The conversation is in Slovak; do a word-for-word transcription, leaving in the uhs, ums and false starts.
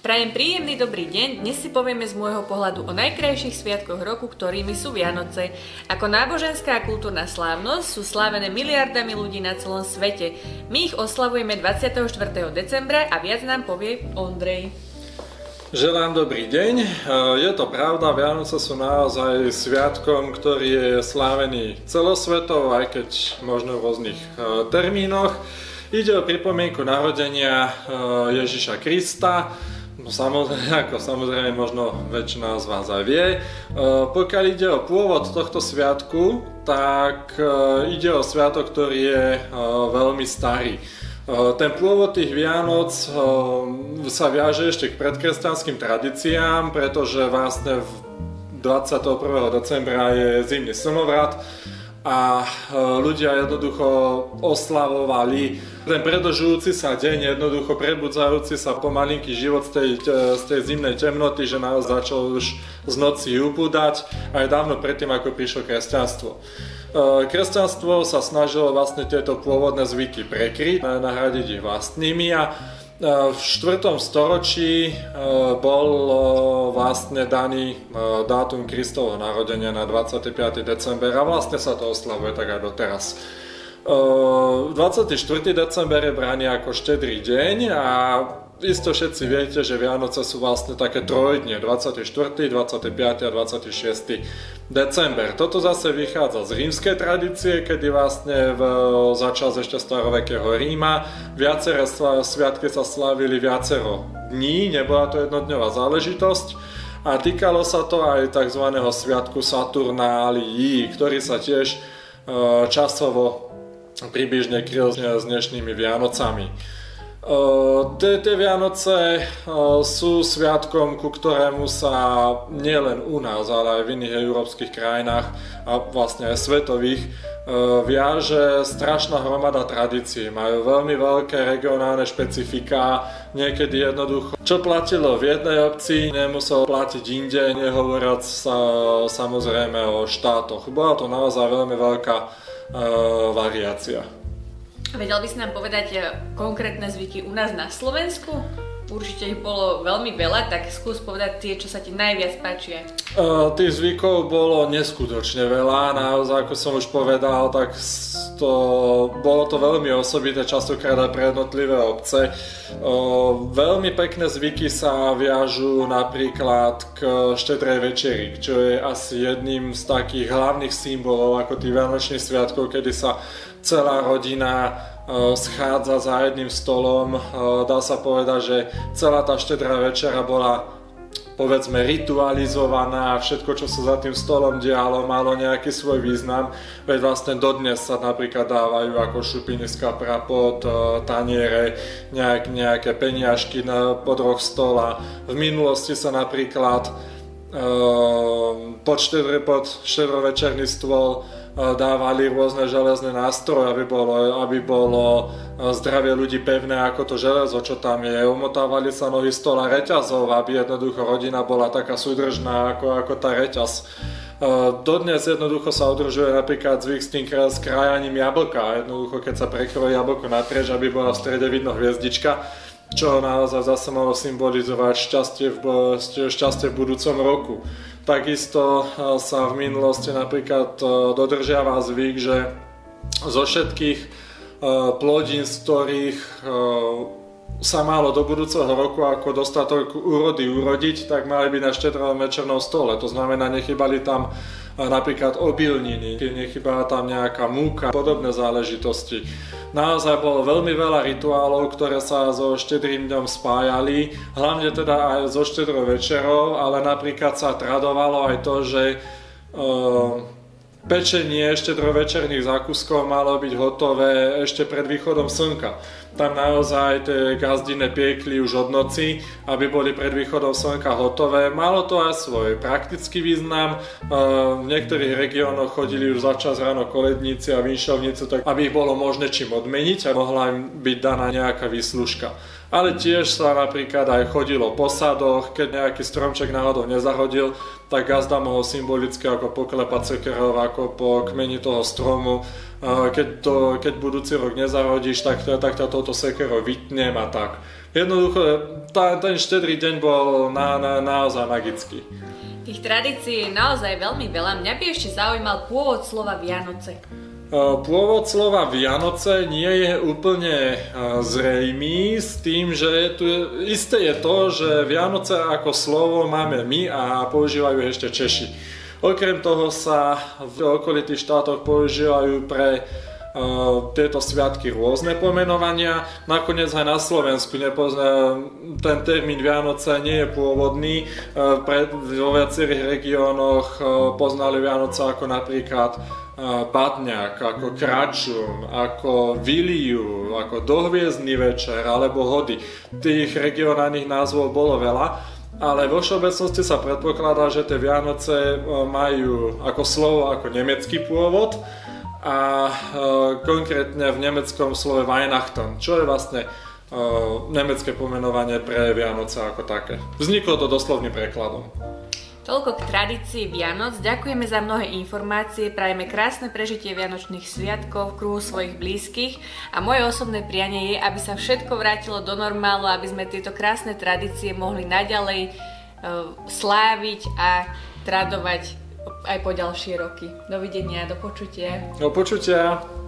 Prajem príjemný dobrý deň, dnes si povieme z môjho pohľadu o najkrajších sviatkoch roku, ktorými sú Vianoce. Ako náboženská a kultúrna slávnosť sú slávené miliardami ľudí na celom svete. My ich oslavujeme dvadsiateho štvrtého decembra a viac nám povie Ondrej. Želám dobrý deň. Je to pravda, Vianoce sú naozaj sviatkom, ktorý je slávený celosvetovo, aj keď možno v rôznych termínoch. Ide o pripomienku narodenia Ježiša Krista. No samozrejme, ako samozrejme možno väčšina z vás aj vie. Pokiaľ ide o pôvod tohto sviatku, tak ide o sviatok, ktorý je veľmi starý. Ten pôvod tých Vianoc sa viaže ešte k predkresťanským tradíciám, pretože vlastne dvadsiateho prvého decembra je zimný slnovrat a ľudia jednoducho oslavovali ten predlžujúci sa deň, jednoducho prebudzajúci sa pomalinký život z tej, z tej zimnej temnoty, že nás začal už z noci upúdať aj dávno predtým, ako prišlo kresťanstvo. Kresťanstvo sa snažilo vlastne tieto pôvodné zvyky prekryť, nahradiť ich vlastnými a v štvrtom storočí bol vlastne daný dátum Kristovho narodenia na dvadsiateho piateho december a vlastne sa to oslavuje tak aj doteraz. dvadsiateho štvrtého december je braný ako štedrý deň a isto všetci viete, že Vianoce sú vlastne také trojdne, dvadsiateho štvrtého dvadsiateho piateho a dvadsiateho šiesteho december. Toto zase vychádza z rímskej tradície, kedy vlastne v, začas ešte starovekého Ríma viaceré sviatky sa slávili viacero dní, nebola to jednodňová záležitosť a týkalo sa to aj tzv. Sviatku Saturnálií, ktorý sa tiež e, časovo približne kryl s dnešnými Vianocami. Tie Vianoce sú sviatkom, ku ktorému sa nielen u nás, ale aj v iných európskych krajinách a vlastne aj svetových viaže strašná hromada tradícií. Majú veľmi veľké regionálne špecifiká, niekedy jednoducho. Čo platilo v jednej obci, nemuselo platiť inde, nehovoriac sa samozrejme o štátoch. Bola to naozaj veľmi veľká variácia. Vedel by si nám povedať konkrétne zvyky u nás na Slovensku? Určite ich bolo veľmi veľa, tak skús povedať tie, čo sa ti najviac páčia. Uh, tých zvykov bolo neskutočne veľa, naozaj ako som už povedal, tak to, bolo to veľmi osobité, častokrát aj pre jednotlivé obce. Uh, veľmi pekné zvyky sa viažú napríklad k štedrej večeri, čo je asi jedným z takých hlavných symbolov ako tých vianočných sviatkov, kedy sa celá rodina schádza za jedným stolom. Dá sa povedať, že celá tá štedrá večera bola povedzme ritualizovaná a všetko, čo sa za tým stolom dialo, malo nejaký svoj význam. Veď vlastne dodnes sa napríklad dávajú ako šupiny z kapra pod taniere, nejak, nejaké peniažky na podroh stola. V minulosti sa napríklad pod, štedr, pod štedrovečerný stôl dávali rôzne železné nástroje, aby bolo, aby bolo zdravie ľudí pevné ako to železo, čo tam je. Umotávali sa nohy stola reťazov, aby jednoducho rodina bola taká súdržná ako, ako tá reťaz. Dodnes jednoducho sa udržuje napríklad zvyk s tým s krájaním jablka. Jednoducho, keď sa prekrojí jablko naprieč, aby bola v strede vidno hviezdička, čo naozaj zase malo symbolizovať šťastie v, šťastie v budúcom roku. Takisto sa v minulosti napríklad dodržiava zvyk, že zo všetkých plodín, z ktorých sa malo do budúceho roku ako dostatok úrody urodiť, tak mali byť na štedrom večernom stole. To znamená, nechybali tam napríklad obilniny, nechybala tam nejaká múka, podobné záležitosti. Naozaj bolo veľmi veľa rituálov, ktoré sa so štedrým dňom spájali, hlavne teda aj so štedrou večerou, ale napríklad sa tradovalo aj to, že e, pečenie štedrovečerných zákuskov malo byť hotové ešte pred východom slnka. Tam naozaj tie gazdine piekli už od noci, aby boli pred východom slnka hotové. Malo to aj svoj praktický význam. V niektorých regiónoch chodili už začas ráno koledníci a vinšovníci, tak aby ich bolo možné čím odmeniť a mohla im byť daná nejaká výslužka. Ale tiež sa napríklad aj chodilo po sadoch, keď nejaký stromček náhodou nezahodil, tak gazda mohol symbolicky ako poklepať sekerov ako po kmeni toho stromu. Keď, to, keď budúci rok nezahodíš, tak, tak ťa touto sekerou vytnem a tak. Jednoducho, tá, ten štedrý deň bol na, na, naozaj magický. Tých tradícií je naozaj veľmi veľa. Mňa by ešte zaujímal pôvod slova Vianoce. Pôvod slova Vianoce nie je úplne zrejmý s tým, že tu je, isté je to, že Vianoce ako slovo máme my a používajú ešte Češi. Okrem toho sa v okolitých štátoch používajú pre uh, tieto sviatky rôzne pomenovania. Nakoniec aj na Slovensku nepozná, ten termín Vianoce nie je pôvodný. Uh, pre, vo viacerých regiónoch uh, poznali Vianoce ako napríklad Padňak, ako Kračum, ako Viliu, ako Dohviezdny večer alebo Hody. Tých regionálnych názvov bolo veľa, ale vo všeobecnosti sa predpokladá, že tie Vianoce majú ako slovo ako nemecký pôvod a konkrétne v nemeckom slove Weihnachten, čo je vlastne nemecké pomenovanie pre Vianoce ako také. Vzniklo to doslovným prekladom. Toľko k tradícii Vianoc. Ďakujeme za mnohé informácie, prajeme krásne prežitie vianočných sviatkov v kruhu svojich blízkych a moje osobné prianie je, aby sa všetko vrátilo do normálu, aby sme tieto krásne tradície mohli naďalej uh, sláviť a tradovať aj po ďalšie roky. Dovidenia, do počutia. Do počutia.